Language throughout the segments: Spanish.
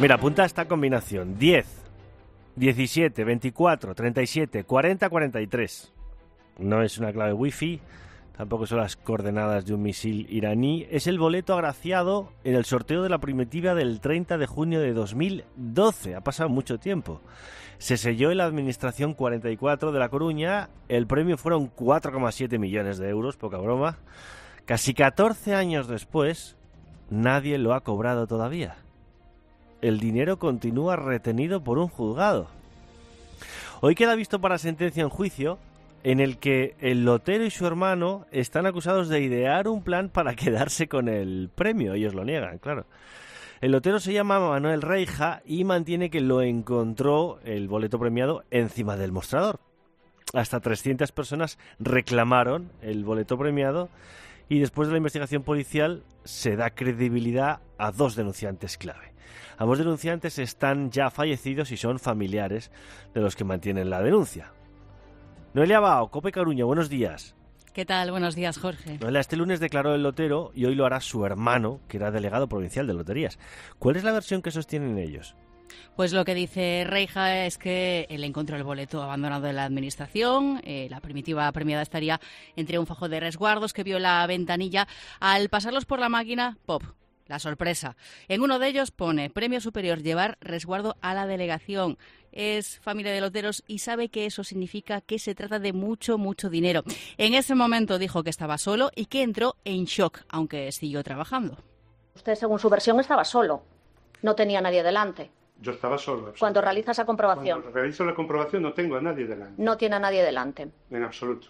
Mira, apunta esta combinación: 10, 17, 24, 37, 40, 43. No es una clave wifi, tampoco son las coordenadas de un misil iraní. Es el boleto agraciado en el sorteo de la primitiva del 30 de junio de 2012. Ha pasado mucho tiempo. Se selló en la Administración 44 de La Coruña. El premio fueron 4,7 millones de euros, poca broma. Casi 14 años después, nadie lo ha cobrado todavía. El dinero continúa retenido por un juzgado. Hoy queda visto para sentencia en juicio en el que el lotero y su hermano están acusados de idear un plan para quedarse con el premio. Ellos lo niegan, claro. El lotero se llama Manuel Reija y mantiene que lo encontró, el boleto premiado, encima del mostrador. Hasta 300 personas reclamaron el boleto premiado y después de la investigación policial se da credibilidad a 2 denunciantes clave. Ambos denunciantes están ya fallecidos y son familiares de los que mantienen la denuncia. Noelia Bao, COPE Coruña, buenos días. ¿Qué tal? Buenos días, Jorge. Noelia, este lunes declaró el lotero y hoy lo hará su hermano, que era delegado provincial de loterías. ¿Cuál es la versión que sostienen ellos? Pues lo que dice Reija es que él encontró el boleto abandonado en la administración. La primitiva premiada estaría entre un fajo de resguardos que vio la ventanilla. Al pasarlos por la máquina, ¡pop! La sorpresa. En uno de ellos pone: premio superior, llevar resguardo a la delegación. Es familia de loteros y sabe que eso significa que se trata de mucho, mucho dinero. En ese momento dijo que estaba solo y que entró en shock, aunque siguió trabajando. Usted, según su versión, estaba solo. No tenía nadie delante. Yo estaba solo. Cuando realiza esa comprobación. Cuando realizo la comprobación no tengo a nadie delante. No tiene a nadie delante. En absoluto.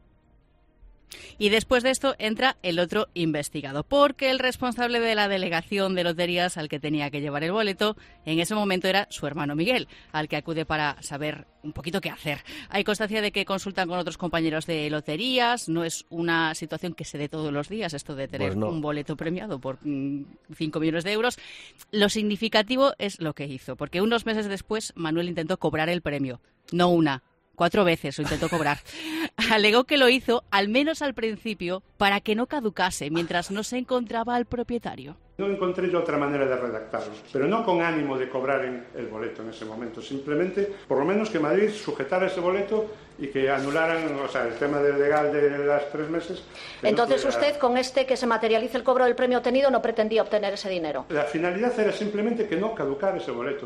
Y después de esto entra el otro investigado, porque el responsable de la delegación de loterías al que tenía que llevar el boleto en ese momento era su hermano Miguel, al que acude para saber un poquito qué hacer. Hay constancia de que consultan con otros compañeros de loterías, no es una situación que se dé todos los días, esto de tener un boleto premiado por 5 millones de euros. Lo significativo es lo que hizo, porque unos meses después Manuel intentó cobrar el premio, no una, 4 veces lo intentó cobrar. Alegó que lo hizo, al menos al principio, para que no caducase mientras no se encontraba al propietario. No encontré yo otra manera de redactarlo, pero no con ánimo de cobrar el boleto en ese momento. Simplemente, por lo menos que Madrid sujetara ese boleto y que anularan, el tema del legal de las 3 meses. Entonces usted, con que se materialice el cobro del premio obtenido, no pretendía obtener ese dinero. La finalidad era simplemente que no caducara ese boleto.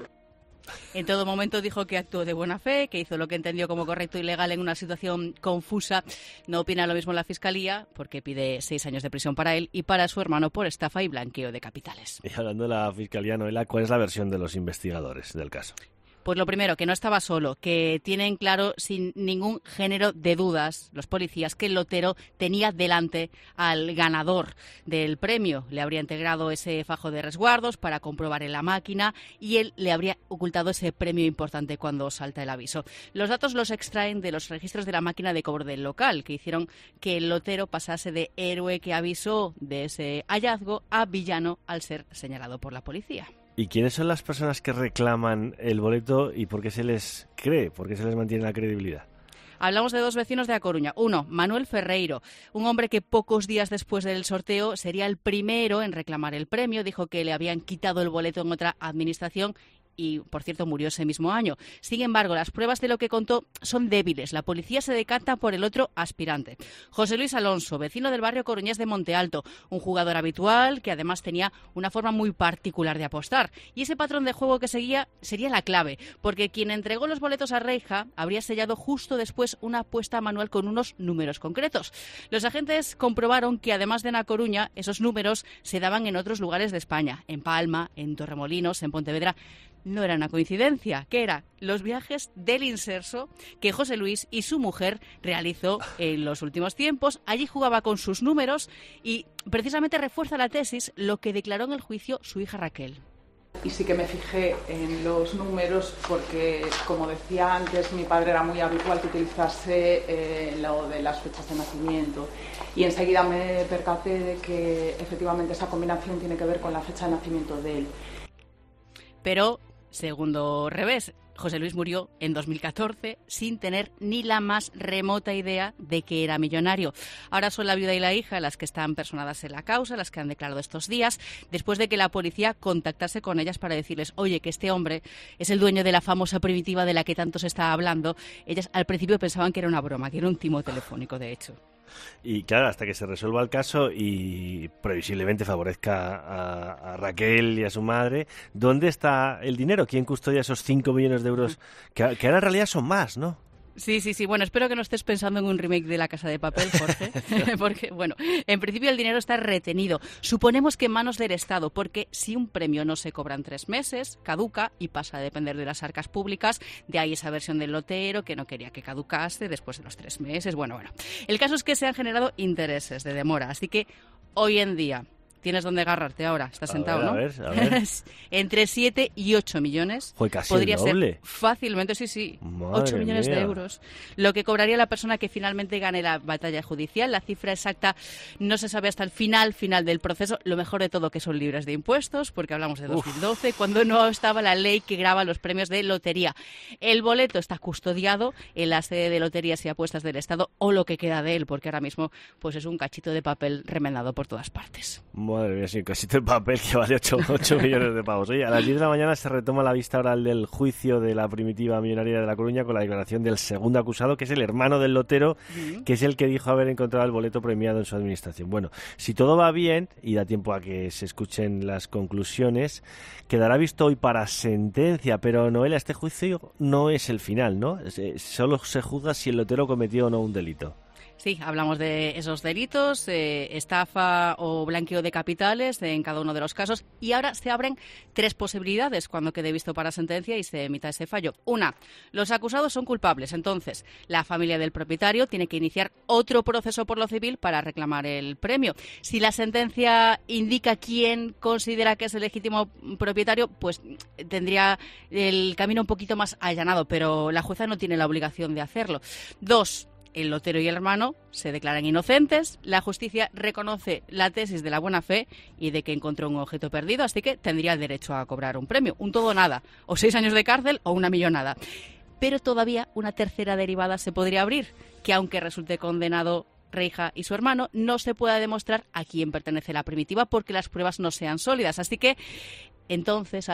En todo momento dijo que actuó de buena fe, que hizo lo que entendió como correcto y legal en una situación confusa. No opina lo mismo la Fiscalía, porque pide 6 años de prisión para él y para su hermano por estafa y blanqueo de capitales. Y hablando de la Fiscalía, Noelia, ¿cuál es la versión de los investigadores del caso? Pues lo primero, que no estaba solo, que tienen claro sin ningún género de dudas los policías que el lotero tenía delante al ganador del premio. Le habría integrado ese fajo de resguardos para comprobar en la máquina y él le habría ocultado ese premio importante cuando salta el aviso. Los datos los extraen de los registros de la máquina de cobro del local, que hicieron que el lotero pasase de héroe que avisó de ese hallazgo a villano al ser señalado por la policía. ¿Y quiénes son las personas que reclaman el boleto y por qué se les cree, por qué se les mantiene la credibilidad? Hablamos de 2 vecinos de A Coruña. Uno, Manuel Ferreiro, un hombre que pocos días después del sorteo sería el primero en reclamar el premio. Dijo que le habían quitado el boleto en otra administración y, por cierto, murió ese mismo año. Sin embargo, las pruebas de lo que contó son débiles. La policía se decanta por el otro aspirante. José Luis Alonso, vecino del barrio coruñés de Monte Alto, un jugador habitual que además tenía una forma muy particular de apostar. Y ese patrón de juego que seguía sería la clave, porque quien entregó los boletos a Reija habría sellado justo después una apuesta manual con unos números concretos. Los agentes comprobaron que, además de en A Coruña, esos números se daban en otros lugares de España, en Palma, en Torremolinos, en Pontevedra. No era una coincidencia, que eran los viajes del inserso que José Luis y su mujer realizó en los últimos tiempos. Allí jugaba con sus números y precisamente refuerza la tesis lo que declaró en el juicio su hija Raquel. Y sí que me fijé en los números porque, como decía antes, mi padre era muy habitual que utilizase lo de las fechas de nacimiento. Y enseguida me percaté de que efectivamente esa combinación tiene que ver con la fecha de nacimiento de él. Pero segundo revés, José Luis murió en 2014 sin tener ni la más remota idea de que era millonario. Ahora son la viuda y la hija las que están personadas en la causa, las que han declarado estos días, después de que la policía contactase con ellas para decirles, oye, que este hombre es el dueño de la famosa primitiva de la que tanto se está hablando. Ellas al principio pensaban que era una broma, que era un timo telefónico, de hecho. Y claro, hasta que se resuelva el caso y previsiblemente favorezca a Raquel y a su madre, ¿dónde está el dinero? ¿Quién custodia esos 5 millones de euros? Que ahora en realidad son más, ¿no? Sí. Bueno, espero que no estés pensando en un remake de La Casa de Papel, Jorge, porque, bueno, en principio el dinero está retenido. Suponemos que en manos del Estado, porque si un premio no se cobra en 3 meses, caduca y pasa a depender de las arcas públicas. De ahí esa versión del lotero que no quería que caducase después de los 3 meses. Bueno. El caso es que se han generado intereses de demora, así que hoy en día... Tienes dónde agarrarte ahora, estás sentado, ¿no? A ver. Entre 7 y 8 millones. Joder, casi podría el doble. Ser fácilmente, sí. Madre 8 millones mía. de euros. Lo que cobraría la persona que finalmente gane la batalla judicial. La cifra exacta no se sabe hasta el final del proceso. Lo mejor de todo que son libres de impuestos, porque hablamos de 2012, cuando no estaba la ley que grava los premios de lotería. El boleto está custodiado en la sede de loterías y apuestas del Estado, o lo que queda de él, porque ahora mismo pues es un cachito de papel remendado por todas partes. Madre mía, sí, un casito de papel que vale 8 millones de pavos. Oye, a las 10 de la mañana se retoma la vista oral del juicio de la primitiva millonaria de La Coruña con la declaración del segundo acusado, que es el hermano del lotero, que es el que dijo haber encontrado el boleto premiado en su administración. Bueno, si todo va bien, y da tiempo a que se escuchen las conclusiones, quedará visto hoy para sentencia, pero Noelia, este juicio no es el final, ¿no? Solo se juzga si el lotero cometió o no un delito. Sí, hablamos de esos delitos, estafa o blanqueo de capitales en cada uno de los casos, y ahora se abren 3 posibilidades cuando quede visto para sentencia y se emita ese fallo. Una, los acusados son culpables, entonces la familia del propietario tiene que iniciar otro proceso por lo civil para reclamar el premio. Si la sentencia indica quién considera que es el legítimo propietario, pues tendría el camino un poquito más allanado, pero la jueza no tiene la obligación de hacerlo. 2, el lotero y el hermano se declaran inocentes, la justicia reconoce la tesis de la buena fe y de que encontró un objeto perdido, así que tendría el derecho a cobrar un premio, un todo o nada, o 6 años de cárcel o una millonada. Pero todavía una tercera derivada se podría abrir, que aunque resulte condenado Reija y su hermano, no se pueda demostrar a quién pertenece la primitiva porque las pruebas no sean sólidas. Así que entonces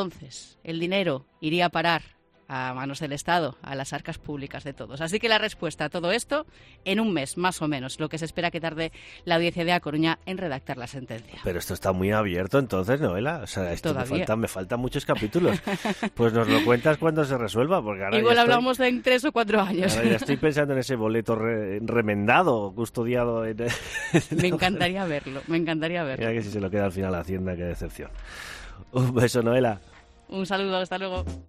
el dinero iría a parar a manos del Estado, a las arcas públicas de todos. Así que la respuesta a todo esto, en un mes, más o menos, lo que se espera que tarde la audiencia de A Coruña en redactar la sentencia. Pero esto está muy abierto entonces, Noela. O sea, esto me faltan muchos capítulos. Pues nos lo cuentas cuando se resuelva, porque ahora igual hablamos en 3 o 4 años. Ahora ya estoy pensando en ese boleto remendado, custodiado. Me encantaría verlo. Mira que si se lo queda al final a Hacienda, qué decepción. Un beso, Noela. Un saludo, hasta luego.